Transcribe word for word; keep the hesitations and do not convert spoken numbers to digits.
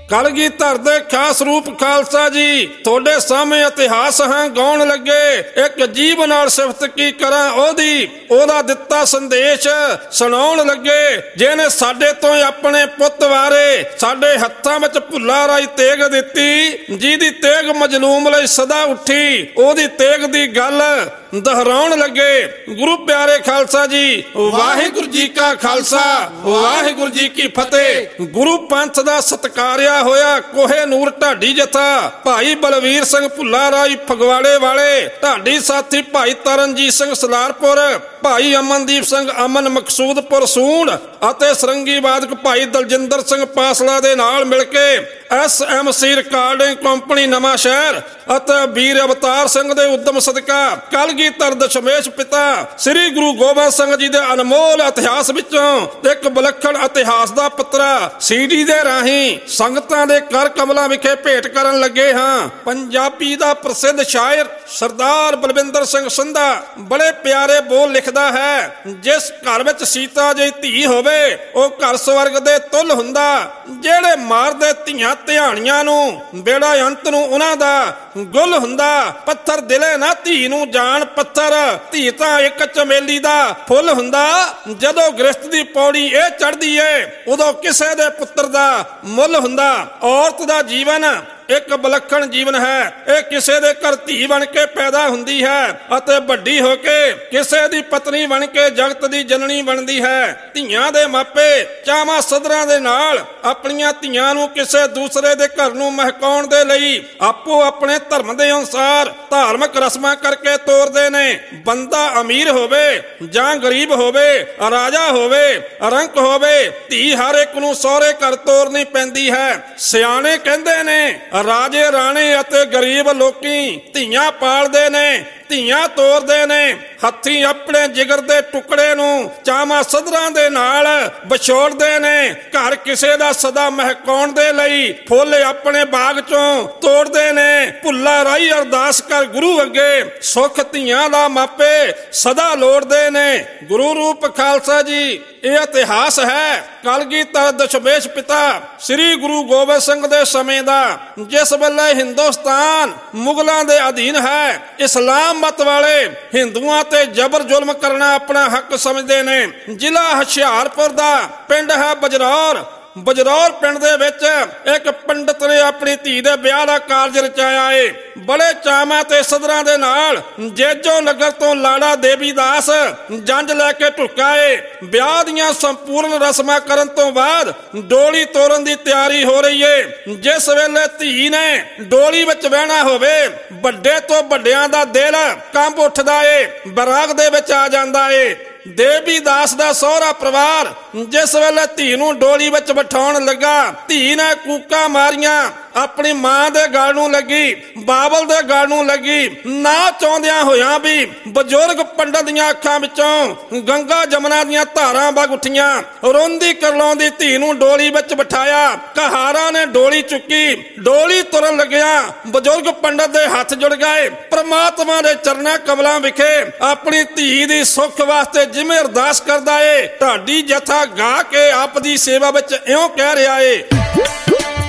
ਕਲਗੀਧਰ ਦੇ ਖਾਸ ਰੂਪ ਖਾਲਸਾ ਜੀ ਤੁਹਾਡੇ ਸਾਹਮਣੇ ਇਤਿਹਾਸ ਹਾਂ ਗਾਉਣ ਲੱਗੇ। ਇੱਕ ਜੀਭ ਨਾਲ ਸਿਫਤ ਕੀ ਕਰਾਂ ਉਹਦੀ, ਉਹਦਾ ਦਿੱਤਾ ਸੰਦੇਸ਼ ਸੁਣਾਉਣ ਲੱਗੇ। ਜਿਹਨੇ ਸਾਡੇ ਤੋਂ ਆਪਣੇ ਪੁੱਤ ਵਾਰੇ, ਸਾਡੇ ਹੱਥਾਂ ਵਿੱਚ ਭੁੱਲਾ ਰਾਈ ਤੇਗ ਦਿੱਤੀ, ਜਿਹਦੀ ਤੇਗ ਮਜਲੂਮ ਲਈ ਸਦਾ ਉੱਠੀ, ਉਹਦੀ ਤੇਗ ਦੀ ਗੱਲ ਦੁਹਰਾਉਣ ਲੱਗੇ। ਗੁਰੂ ਪਿਆਰੇ ਖਾਲਸਾ ਜੀ, ਵਾਹਿਗੁਰੂ ਜੀ ਕਾ ਖਾਲਸਾ, ਵਾਹਿਗੁਰੂ ਜੀ ਕੀ ਫਤਿਹ। ਗੁਰੂ ਪੰਥ ਦਾ ਸਤਿਕਾਰਿਆ ਹੋਇਆ ਕੋਹੇ ਨੂਰ ਢਾਡੀ ਜਥਾ, ਭਾਈ ਬਲਵੀਰ ਸਿੰਘ ਭੁੱਲਾ ਰਾਈ ਫਗਵਾੜੇ ਵਾਲੇ, ਢਾਡੀ ਸਾਥੀ ਭਾਈ ਤਰਨਜੀਤ ਸਿੰਘ ਸਲਾਰਪੁਰ, ਭਾਈ ਅਮਨਦੀਪ ਸਿੰਘ ਅਮਨ ਮਕਸੂਦਪੁਰ ਸੂੰਡ ਅਤੇ ਸਰੰਗੀ ਵਾਦਕ ਭਾਈ ਦਲਜਿੰਦਰ ਸਿੰਘ ਪਾਸਲਾ ਦੇ ਨਾਲ ਮਿਲ ਕੇ S M C recording company Nawanshahr ਅਤੇ ਵੀਰ ਅਵਤਾਰ ਸਿੰਘ ਦੇ ਉਦਮ ਸਦਕਾ ਕਲਗੀਧਰ ਦਸ਼ਮੇਸ਼ ਪਿਤਾ ਸ੍ਰੀ ਗੁਰੂ ਗੋਬਿੰਦ ਸਿੰਘ ਜੀ ਦੇ ਅਨਮੋਲ ਇਤਿਹਾਸ ਵਿੱਚੋਂ ਇੱਕ ਵਿਲੱਖਣ ਇਤਿਹਾਸ ਦਾ ਪੱਤਰਾ ਸੀਡੀ ਦੇ ਰਾਹੀਂ ਸੰਗਤਾਂ ਦੇ ਕਰ ਕਮਲਾਂ ਵਿਖੇ ਭੇਟ ਕਰਨ ਲੱਗੇ ਹਾਂ। ਪੰਜਾਬੀ ਦਾ ਪ੍ਰਸਿੱਧ ਸ਼ਾਇਰ ਸਰਦਾਰ ਬਲਵਿੰਦਰ ਸਿੰਘ ਸੰਧਾ ਬੜੇ ਪਿਆਰੇ ਬੋਲ ਲਿਖਦਾ ਹੈ, ਜਿਸ ਘਰ ਵਿੱਚ ਸੀਤਾ ਜਿਹੀ ਧੀ ਹੋਵੇ ਉਹ ਘਰ ਸਵਰਗ ਦੇ ਤੁੱਲ ਹੁੰਦਾ। ਜਿਹੜੇ ਮਾਰਦੇ ਧੀਆਂ ਧਿਆਣੀਆਂ ਨੂੰ ਬੇੜਾ ਅੰਤ ਨੂੰ ਉਹਨਾਂ ਦਾ ਗੁੱਲ ਹੁੰਦਾ। ਪੱਥਰ ਦਿਲੇ ਨਾ ਧੀ ਨੂੰ ਜਾਣ ਪੱਥਰ, ਧੀ ਤਾਂ ਇੱਕ ਚਮੇਲੀ ਦਾ ਫੁੱਲ ਹੁੰਦਾ। ਜਦੋਂ ਗ੍ਰਸਤ ਦੀ ਪੌੜੀ ਇਹ ਚੜ੍ਹਦੀ ਏ ਉਦੋਂ ਕਿਸੇ ਦੇ ਪੁੱਤਰ ਦਾ ਮੁੱਲ ਹੁੰਦਾ। ਔਰਤ ਦਾ ਜੀਵਨ ਇੱਕ ਵਿਲੱਖਣ ਜੀਵਨ ਹੈ। ਇਹ ਕਿਸੇ ਦੇ ਘਰ ਧੀ ਬਣ ਕੇ ਪੈਦਾ ਹੁੰਦੀ ਹੈ ਅਤੇ ਵੱਡੀ ਹੋ ਕੇ ਕਿਸੇ ਦੀ ਪਤਨੀ ਬਣ ਕੇ ਜਗਤ ਦੀ ਜਨਨੀ ਬਣਦੀ ਹੈ। ਧੀਆਂ ਦੇ ਮਾਪੇ ਚਾਵਾਂ ਸਦਰਾਂ ਦੇ ਨਾਲ ਆਪਣੀਆਂ ਧੀਆਂ ਨੂੰ ਕਿਸੇ ਦੂਸਰੇ ਦੇ ਘਰ ਨੂੰ ਮਹਿਕਾਉਣ ਦੇ ਲਈ ਆਪੋ ਆਪਣੇ ਧਰਮ ਦੇ ਅਨੁਸਾਰ ਧਾਰਮਿਕ ਰਸਮਾਂ ਕਰਕੇ ਤੋਰਦੇ ਨੇ। ਬੰਦਾ ਅਮੀਰ ਹੋਵੇ ਜਾਂ ਗਰੀਬ ਹੋਵੇ, ਰਾਜਾ ਹੋਵੇ, ਰੰਕ ਹੋਵੇ, ਧੀ ਹਰ ਇੱਕ ਨੂੰ ਸਹੁਰੇ ਘਰ ਤੋਰਨੀ ਪੈਂਦੀ ਹੈ। ਸਿਆਣੇ ਕਹਿੰਦੇ ਨੇ ਰਾਜੇ ਰਾਣੇ ਅਤੇ ਗਰੀਬ ਲੋਕੀ ਧੀਆਂ ਪਾਲਦੇ ਨੇ, ਧੀਆਂ ਤੋਰਦੇ ਨੇ। ਹੱਥੀਂ ਆਪਣੇ ਜਿਗਰ ਦੇ ਟੁਕੜੇ ਨੂੰ ਚਾਵਾਂ ਸਦਰਾਂ ਦੇ ਨਾਲ ਵਿਛੋੜਦੇ ਨੇ। ਘਰ ਕਿਸੇ ਦਾ ਸਦਾ ਮਹਿਕਾਉਣ ਦੇ ਲਈ ਫੁੱਲ ਆਪਣੇ ਬਾਗ ਚੋਂ ਤੋੜਦੇ ਨੇ। ਭੁੱਲਾ ਰਾਈ ਅਰਦਾਸ ਕਰ ਗੁਰੂ ਅੱਗੇ, ਸੁੱਖ ਧੀਆਂ ਦਾ ਮਾਪੇ ਸਦਾ ਲੋੜਦੇ ਨੇ। ਗੁਰੂ ਰੂਪ ਖਾਲਸਾ ਜੀ, ਇਹ ਇਤਿਹਾਸ ਹੈ ਕਲਗੀਧਰ ਦਸ਼ਮੇਸ਼ ਪਿਤਾ ਸ੍ਰੀ ਗੁਰੂ ਗੋਬਿੰਦ ਸਿੰਘ ਦੇ ਸਮੇਂ ਦਾ, ਜਿਸ ਵੇਲੇ ਹਿੰਦੁਸਤਾਨ ਮੁਗਲਾਂ ਦੇ ਅਧੀਨ ਹੈ। ਇਸਲਾਮ ਮਤ ਵਾਲੇ ਹਿੰਦੂਆਂ ਤੇ ਜ਼ਬਰ ਜ਼ੁਲਮ ਕਰਨਾ ਆਪਣਾ ਹੱਕ ਸਮਝਦੇ ਨੇ। ਜ਼ਿਲ੍ਹਾ ਹੁਸ਼ਿਆਰਪੁਰ ਦਾ ਪਿੰਡ ਹੈ ਬਜਰੌਰ। ਬਜਰੌਰ ਪਿੰਡ ਦੇ ਵਿੱਚ ਇੱਕ ਪੰਡਤ ਨੇ ਆਪਣੀ ਧੀ ਦੇ ਵਿਆਹ ਦਾ ਕਾਰਜ ਰਚਾਇਆ ਏ। ਬੜੇ ਚਾਵਾਂ ਤੇ ਸਦਰਾਂ ਦੇ ਨਾਲ ਜੇਜੋ ਨਗਰ ਤੋਂ ਲਾੜਾ ਦੇਵੀ ਦਾਸ ਜੰਝ ਲੈ ਕੇ ਢੁੱਕਾ ਏ। ਵਿਆਹ ਦੀਆਂ ਸੰਪੂਰਨ ਰਸਮਾਂ ਕਰਨ ਤੋਂ ਬਾਅਦ ਡੋਲੀ ਤੋਰਨ ਦੀ ਤਿਆਰੀ ਹੋ ਰਹੀ ਏ। ਜਿਸ ਵੇਲੇ ਧੀ ਨੇ ਡੋਲੀ ਵਿੱਚ ਬਹਿਣਾ ਹੋਵੇ, ਵੱਡੇ ਤੋਂ ਵੱਡਿਆਂ ਦਾ ਦਿਲ ਕੰਬ ਉੱਠਦਾ ਏ, ਬਰਾਗ ਦੇ ਵਿੱਚ ਆ ਜਾਂਦਾ ਏ। ਦੇਵੀ ਦਾਸ ਦਾ ਸਹੁਰਾ ਪਰਿਵਾਰ ਜਿਸ ਵੇਲੇ ਧੀ ਨੂੰ ਡੋਲੀ ਵਿੱਚ ਬਿਠਾਉਣ ਲੱਗਾ, ਧੀ ਨੇ ਕੂਕਾਂ ਮਾਰੀਆਂ। ਆਪਣੀ ਮਾਂ ਦੇ ਗਲ ਨੂੰ ਲੱਗੀ, ਬਾਬਲ ਦੇ ਗਲ ਨੂੰ ਲੱਗੀ। ਨਾ ਚਾਹੁੰਦਿਆਂ ਹੋਇਆਂ ਵੀ ਬਜ਼ੁਰਗ ਪੰਡਤ ਦੀਆਂ ਅੱਖਾਂ ਵਿੱਚੋਂ ਗੰਗਾ ਜਮਨਾ ਦੀਆਂ ਧਾਰਾਂ ਵਗ ਉੱਠੀਆਂ। ਰੋਂਦੀ ਕਰਲਾਉਂਦੀ ਧੀ ਨੂੰ ਡੋਲੀ ਵਿੱਚ ਬਿਠਾਇਆ। ਕਹਾਰਾਂ ਨੇ ਡੋਲੀ ਚੁੱਕੀ। ਡੋਲੀ ਤੁਰਨ ਲੱਗਿਆ ਬਜ਼ੁਰਗ ਪੰਡਤ ਦੇ ਹੱਥ ਜੁੜ ਗਏ। ਪ੍ਰਮਾਤਮਾ ਦੇ ਚਰਨਾਂ ਕਮਲਾਂ ਵਿਖੇ ਆਪਣੀ ਧੀ ਦੀ ਸੁੱਖ ਵਾਸਤੇ ਜਿਵੇਂ ਅਰਦਾਸ ਕਰਦਾ ਏ, ਢਾਡੀ ਜਥਾ ਗਾ ਕੇ ਆਪ ਦੀ ਸੇਵਾ ਵਿੱਚ ਇਉਂ ਕਹਿ ਰਿਹਾ ਏ।